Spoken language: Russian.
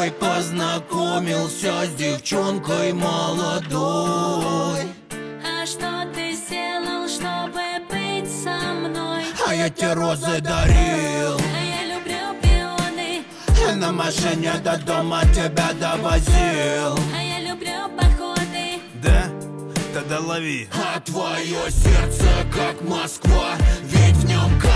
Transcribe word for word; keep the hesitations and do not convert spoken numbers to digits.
тобой познакомился с девчонкой молодой. А что ты сделал, чтобы быть со мной? А я тебе розы дарил, а я люблю пионы. На машине до дома тебя довозил. А я люблю походы. Да? Тогда лови. А твое сердце как Москва, ведь в нем